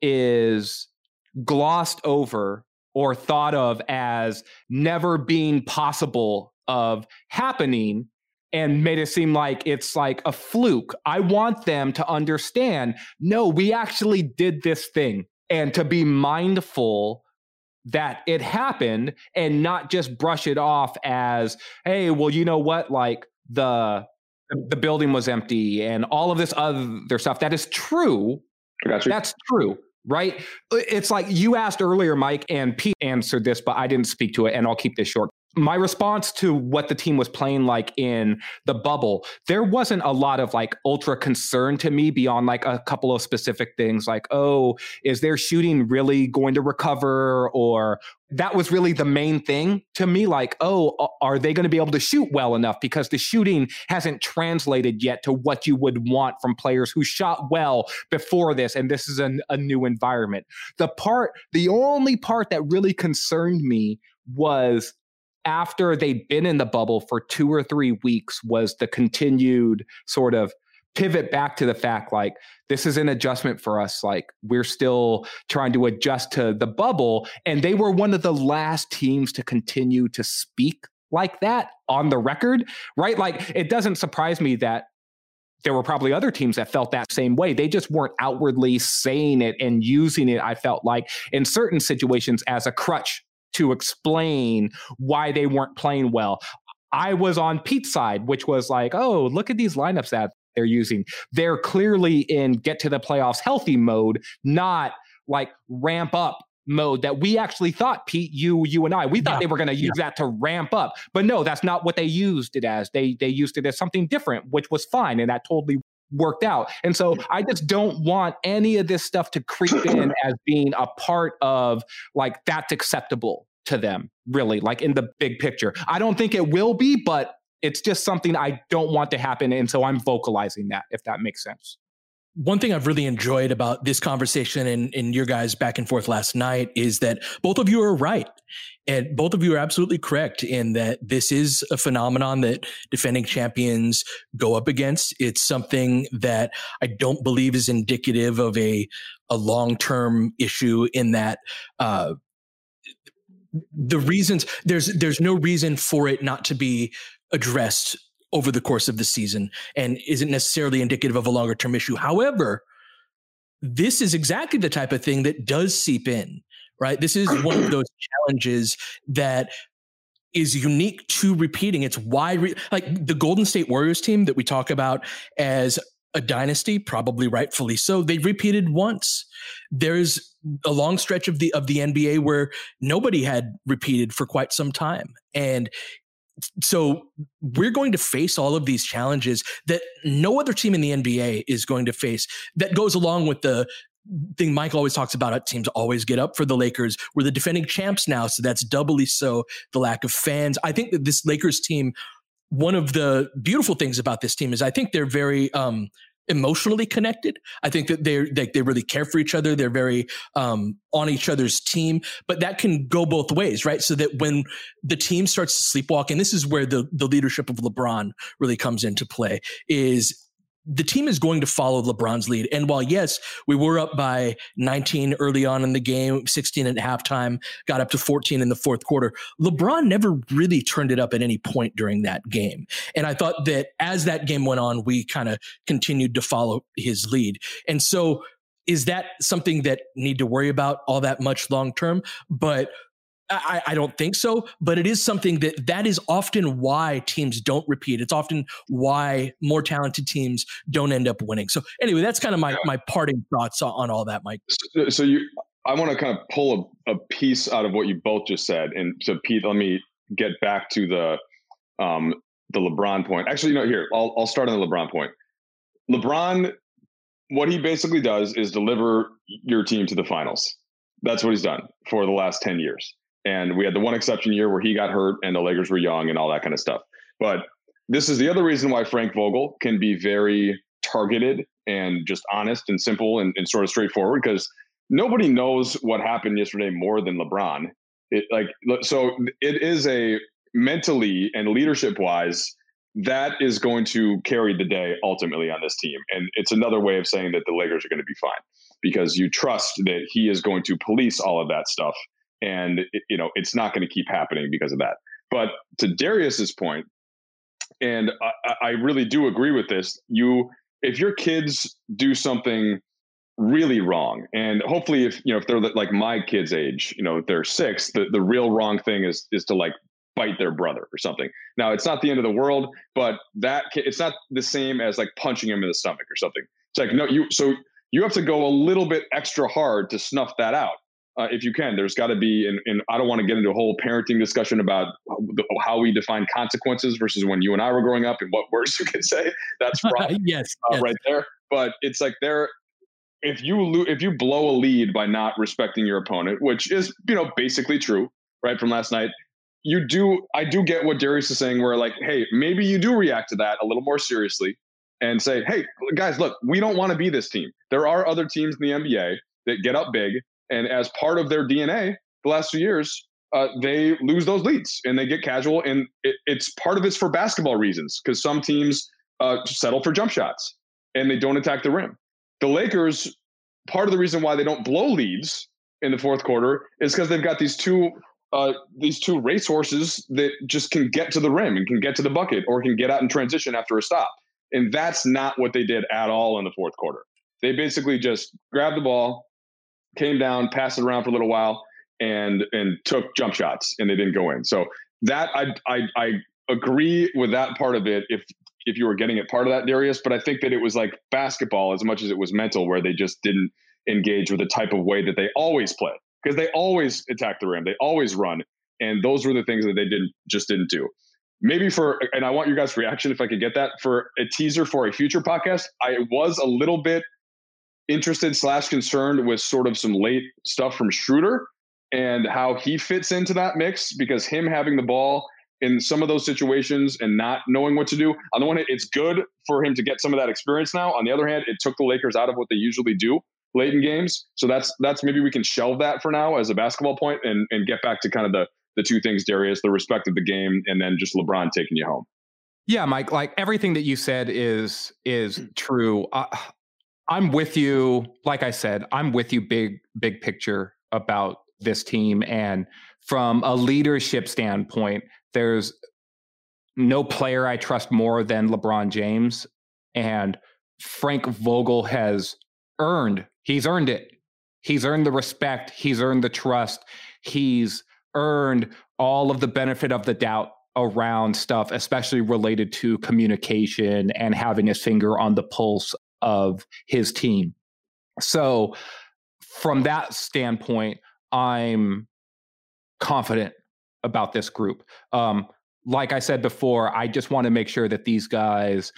Speaker 9: is glossed over or thought of as never being possible of happening and made it seem like it's like a fluke. I want them to understand, no, we actually did this thing, and to be mindful that it happened and not just brush it off as, hey, well, you know what, like the the building was empty and all of this other stuff. That is true. That's true, right? It's like you asked earlier, Mike, and Pete answered this, but I didn't speak to it, and I'll keep this short. My response to what the team was playing like in the bubble, there wasn't a lot of like ultra concern to me beyond like a couple of specific things like, oh, is their shooting really going to recover? Or that was really the main thing to me. Like, oh, are they going to be able to shoot well enough? Because the shooting hasn't translated yet to what you would want from players who shot well before this. And this is an, a new environment. The part, the only part that really concerned me was after they'd been in the bubble for two or three weeks was the continued sort of pivot back to the fact, like, this is an adjustment for us. Like, we're still trying to adjust to the bubble. And they were one of the last teams to continue to speak like that on the record, right? Like, it doesn't surprise me that there were probably other teams that felt that same way. They just weren't outwardly saying it and using it, I felt like, in certain situations as a crutch to explain why they weren't playing well. I was on Pete's side, which was like, oh, look at these lineups that they're using. They're clearly in get to the playoffs healthy mode, not like ramp up mode that we actually thought, Pete, you, you and I, we thought yeah. they were going to use yeah. that to ramp up. But no, that's not what they used it as. They, they used it as something different, which was fine. And that totally worked out. And so I just don't want any of this stuff to creep in as being a part of like, that's acceptable to them, really, like in the big picture. I don't think it will be, but it's just something I don't want to happen. And so I'm vocalizing that, if that makes sense.
Speaker 8: One thing I've really enjoyed about this conversation and, and your guys back and forth last night is that both of you are right. And both of you are absolutely correct in that this is a phenomenon that defending champions go up against. It's something that I don't believe is indicative of a, a long-term issue in that, uh, the reasons there's, there's no reason for it not to be addressed over the course of the season and isn't necessarily indicative of a longer term issue. However, this is exactly the type of thing that does seep in, right? This is one of those challenges that is unique to repeating. It's why, re- like the Golden State Warriors team that we talk about as a dynasty, probably rightfully so, they repeated once. There's a long stretch of the, of the N B A where nobody had repeated for quite some time. And so we're going to face all of these challenges that no other team in the N B A is going to face. That goes along with the thing Mike always talks about. Teams always get up for the Lakers. We're the defending champs now, so that's doubly so. The lack of fans. I think that this Lakers team, one of the beautiful things about this team is I think they're very um, emotionally connected. I think that they're they, they really care for each other. They're very um, on each other's team, but that can go both ways, right? So that when the team starts to sleepwalk, and this is where the the leadership of LeBron really comes into play, is the team is going to follow LeBron's lead. And while, yes, we were up by nineteen early on in the game, sixteen at halftime, got up to fourteen in the fourth quarter, LeBron never really turned it up at any point during that game. And I thought that as that game went on, we kind of continued to follow his lead. And so is that something that need to worry about all that much long term? But I, I don't think so, but it is something that that is often why teams don't repeat. It's often why more talented teams don't end up winning. So anyway, that's kind of my, my parting thoughts on, on all that, Mike.
Speaker 10: So, so you, I want to kind of pull a, a piece out of what you both just said. And so Pete, let me get back to the, um, the LeBron point. Actually, you know, here, I'll, I'll start on the LeBron point. LeBron, what he basically does is deliver your team to the finals. That's what he's done for the last ten years. And we had the one exception year where he got hurt and the Lakers were young and all that kind of stuff. But this is the other reason why Frank Vogel can be very targeted and just honest and simple and, and sort of straightforward, because nobody knows what happened yesterday more than LeBron. It like, so it is a mentally and leadership wise, that is going to carry the day ultimately on this team. And it's another way of saying that the Lakers are going to be fine, because you trust that he is going to police all of that stuff. And, it, you know, it's not going to keep happening because of that. But to Darius's point, and I, I really do agree with this, you, if your kids do something really wrong, and hopefully if, you know, if they're like my kids' age, you know, if they're six, the, the real wrong thing is, is to like bite their brother or something. Now, it's not the end of the world, but that it's not the same as like punching him in the stomach or something. It's like, no, you, so you have to go a little bit extra hard to snuff that out. Uh, if you can, there's got to be, and, and I don't want to get into a whole parenting discussion about the, how we define consequences versus when you and I were growing up and what words you can say. That's fraud,
Speaker 8: yes,
Speaker 10: uh,
Speaker 8: yes,
Speaker 10: right there. But it's like there, if you lo- if you blow a lead by not respecting your opponent, which is, you know, basically true, right, from last night, you do. I do get what Darius is saying, where like, hey, maybe you do react to that a little more seriously and say, hey, guys, look, we don't want to be this team. There are other teams in the N B A that get up big. And as part of their D N A, the last few years, uh, they lose those leads and they get casual. And it, it's part of it's for basketball reasons, because some teams uh, settle for jump shots and they don't attack the rim. The Lakers, part of the reason why they don't blow leads in the fourth quarter is because they've got these two uh, these two racehorses that just can get to the rim and can get to the bucket or can get out in transition after a stop. And that's not what they did at all in the fourth quarter. They basically just grabbed the ball, came down, passed it around for a little while, and and took jump shots, and they didn't go in. So that I I, I agree with that part of it. If if you were getting it part of that, Darius, but I think that it was like basketball as much as it was mental, where they just didn't engage with the type of way that they always play, because they always attack the rim, they always run, and those were the things that they didn't just didn't do. Maybe for, and I want your guys' reaction if I could get that, for a teaser for a future podcast. I was a little bit interested slash concerned with sort of some late stuff from Schroeder and how he fits into that mix, because him having the ball in some of those situations and not knowing what to do, on the one hand, it's good for him to get some of that experience now. On the other hand, it took the Lakers out of what they usually do late in games. So that's, that's maybe we can shelve that for now as a basketball point and, and get back to kind of the, the two things, Darius, the respect of the game, and then just LeBron taking you home.
Speaker 9: Yeah, Mike, like everything that you said is, is true. Uh, I'm with you. Like I said, I'm with you big, big picture about this team. And from a leadership standpoint, there's no player I trust more than LeBron James. And Frank Vogel has earned, he's earned it. He's earned the respect. He's earned the trust. He's earned all of the benefit of the doubt around stuff, especially related to communication and having his finger on the pulse of his team. So from that standpoint, I'm confident about this group. Um, like I said before, I just want to make sure that these guys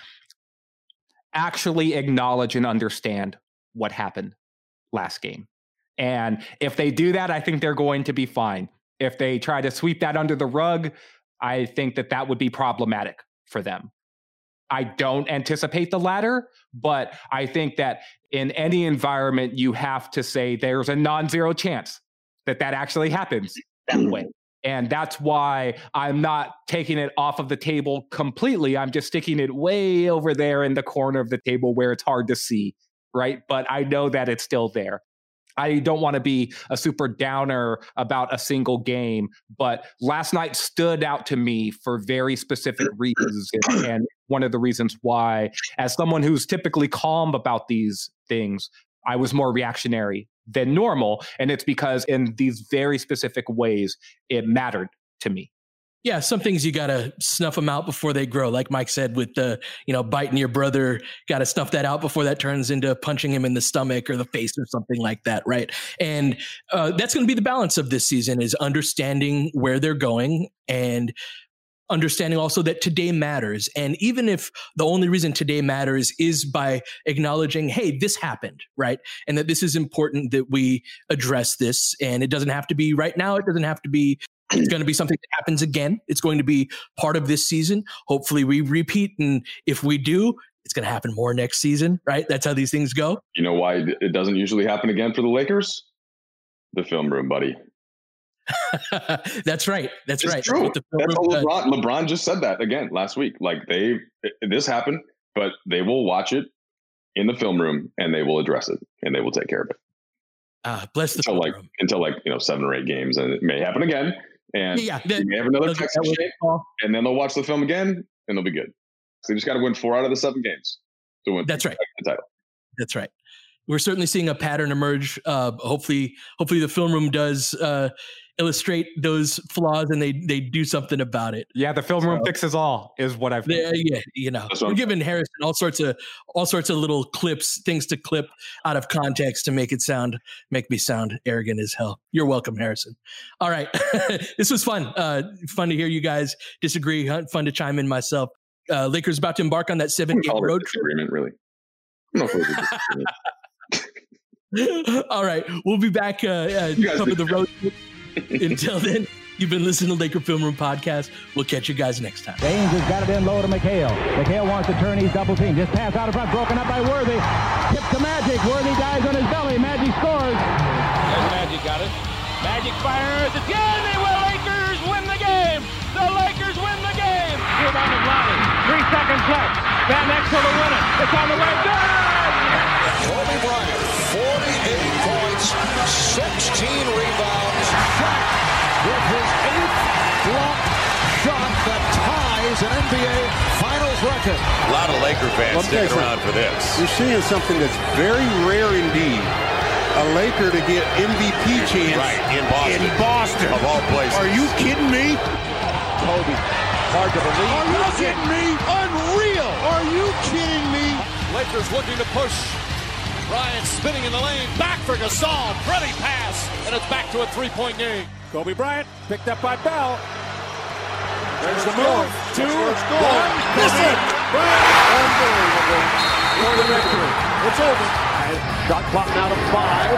Speaker 9: actually acknowledge and understand what happened last game. And if they do that, I think they're going to be fine. If they try to sweep that under the rug, I think that that would be problematic for them. I don't anticipate the latter, but I think that in any environment, you have to say there's a non-zero chance that that actually happens that way. And that's why I'm not taking it off of the table completely. I'm just sticking it way over there in the corner of the table where it's hard to see, right? But I know that it's still there. I don't want to be a super downer about a single game, but last night stood out to me for very specific reasons. And, and one of the reasons why, as someone who's typically calm about these things, I was more reactionary than normal. And it's because in these very specific ways, it mattered to me.
Speaker 8: Yeah, some things you got to snuff them out before they grow. Like Mike said, with the, you know, biting your brother, got to snuff that out before that turns into punching him in the stomach or the face or something like that, right? And uh, that's going to be the balance of this season, is understanding where they're going and understanding also that today matters. And even if the only reason today matters is by acknowledging, hey, this happened, right? And that this is important that we address this. And it doesn't have to be right now. It doesn't have to be, it's going to be something that happens again. It's going to be part of this season. Hopefully we repeat. And if we do, it's going to happen more next season, right? That's how these things go.
Speaker 10: You know why it doesn't usually happen again for the Lakers? The film room, buddy.
Speaker 8: That's right. That's
Speaker 10: it's
Speaker 8: right.
Speaker 10: True.
Speaker 8: That's,
Speaker 10: That's how LeBron, LeBron just said that again last week. Like they, this happened, but they will watch it in the film room and they will address it and they will take care of it.
Speaker 8: Ah, uh, bless the
Speaker 10: until like room. until like you know seven or eight games, and it may happen again. And
Speaker 8: yeah,
Speaker 10: they may have another text exchange, and then they'll watch the film again, and they'll be good. So they just got to win four out of the seven games to win.
Speaker 8: That's right.
Speaker 10: The title.
Speaker 8: That's right. We're certainly seeing a pattern emerge. Uh, hopefully, hopefully the film room does uh, illustrate those flaws, and they they do something about it.
Speaker 9: Yeah, the film room so, fixes all is what I've.
Speaker 8: Yeah, yeah, you know, we're giving Harrison all sorts of all sorts of little clips, things to clip out of context to make it sound, make me sound arrogant as hell. You're welcome, Harrison. All right, this was fun. Uh, fun to hear you guys disagree. Fun to chime in myself. Uh, Lakers about to embark on that seven game road trip.
Speaker 10: Really. No.
Speaker 8: All right, we'll be back uh, uh, cover the road. Until then, you've been listening to Laker Film Room Podcast. We'll catch you guys next time.
Speaker 6: James has got it in low to McHale. McHale wants to turn. He's double team. Just pass out in front, broken up by Worthy. Tip to Magic. Worthy dies on his belly. Magic scores.
Speaker 11: There's Magic, got it. Magic fires again. They will. Lakers win the game. The Lakers win the game. Rebound of Lonnie. Three seconds left. Van Exel to win it. It's on the way. Good.
Speaker 12: Kobe Bryant, forty-eight points, sixteen rebounds. Shaq with his eighth block shot that ties an N B A Finals record.
Speaker 13: A lot of Laker fans sticking around for this.
Speaker 14: You're seeing something that's very rare indeed. A Laker to get M V P chance
Speaker 13: right, in Boston.
Speaker 14: In Boston.
Speaker 13: Of all places.
Speaker 14: Are you kidding me?
Speaker 12: Kobe, hard to believe.
Speaker 14: Are you kidding me? Unreal. Are you kidding me?
Speaker 12: Lakers looking to push. Bryant spinning in the lane, back for Gasol, pretty pass, and it's back to a three-point game.
Speaker 11: Kobe Bryant picked up by Bell.
Speaker 12: There's the move.
Speaker 11: Two,
Speaker 12: one,
Speaker 11: miss it.
Speaker 12: Bryant, unbelievable. For the victory. It's over.
Speaker 6: Shot clock now to five.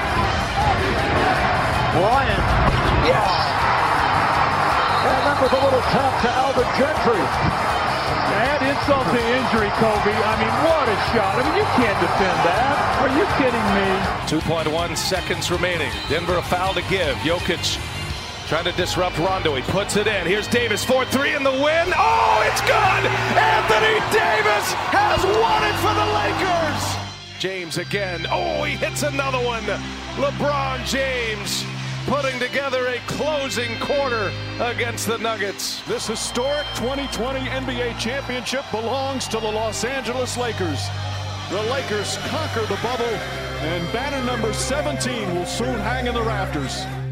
Speaker 6: Bryant. Yes. And that was a little tap to Alvin Gentry.
Speaker 11: Add insult to injury, Kobe. I mean, what a shot. I mean, you can't defend that. Are you kidding me?
Speaker 15: two point one seconds remaining. Denver a foul to give. Jokic trying to disrupt Rondo. He puts it in. Here's Davis, four three in the win. Oh, it's good! Anthony Davis has won it for the Lakers! James again. Oh, he hits another one. LeBron James putting together a closing quarter against the Nuggets.
Speaker 11: This historic twenty twenty N B A championship belongs to the Los Angeles Lakers. The Lakers conquer the bubble, and banner number seventeen will soon hang in the rafters.